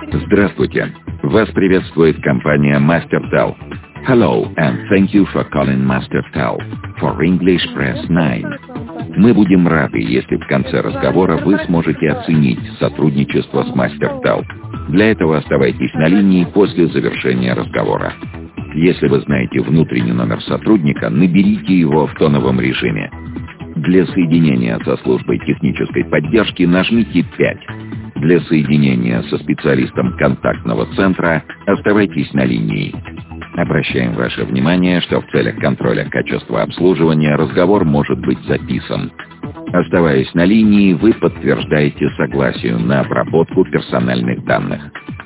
Здравствуйте. Вас приветствует компания MasterTel. Hello, and thank you for calling MasterTel. For English, press 9. Мы будем рады, если в конце разговора вы сможете оценить сотрудничество с MasterTel. Для этого оставайтесь на линии после завершения разговора. Если вы знаете внутренний номер сотрудника, наберите его в тоновом режиме. Для соединения со службой технической поддержки нажмите 5. Для соединения со специалистом контактного центра оставайтесь на линии. Обращаем ваше внимание, что в целях контроля качества обслуживания разговор может быть записан. Оставаясь на линии, вы подтверждаете согласие на обработку персональных данных.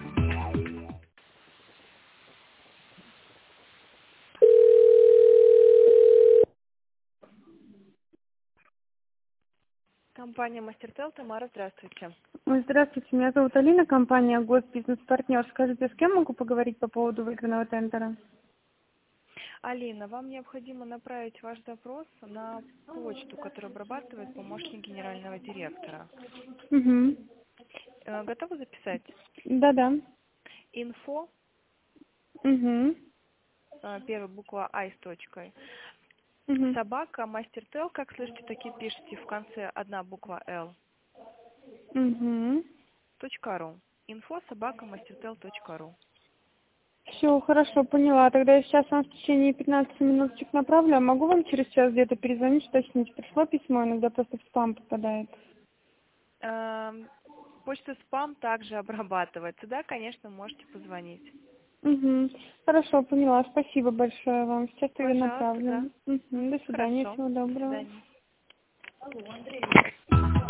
Компания MasterTel, Тамара, здравствуйте. Здравствуйте, меня зовут Алина, компания Госбизнес-партнер. Скажите, с кем могу поговорить по поводу выигранного тендера? Алина, вам необходимо направить ваш запрос на почту, которую обрабатывает помощник генерального директора. Угу. Готовы записать? Да-да. Info, Угу. первая буква I с точкой. Угу. Собака, MasterTel, как слышите, так и пишите в конце одна буква L. Угу. .ру. Info собака mastertel.ru. Все, хорошо, поняла. Тогда я сейчас вам в течение 15 минуточек направлю. А могу вам через час где-то перезвонить, уточнить? Пришло письмо, иногда просто в спам попадает. Почта спам также обрабатывается. Да, конечно, можете позвонить. Угу. Хорошо, поняла. Спасибо большое вам. Сейчас я Пожалуйста, направлю. да. Угу. До свидания, Хорошо. всего До доброго. свидания.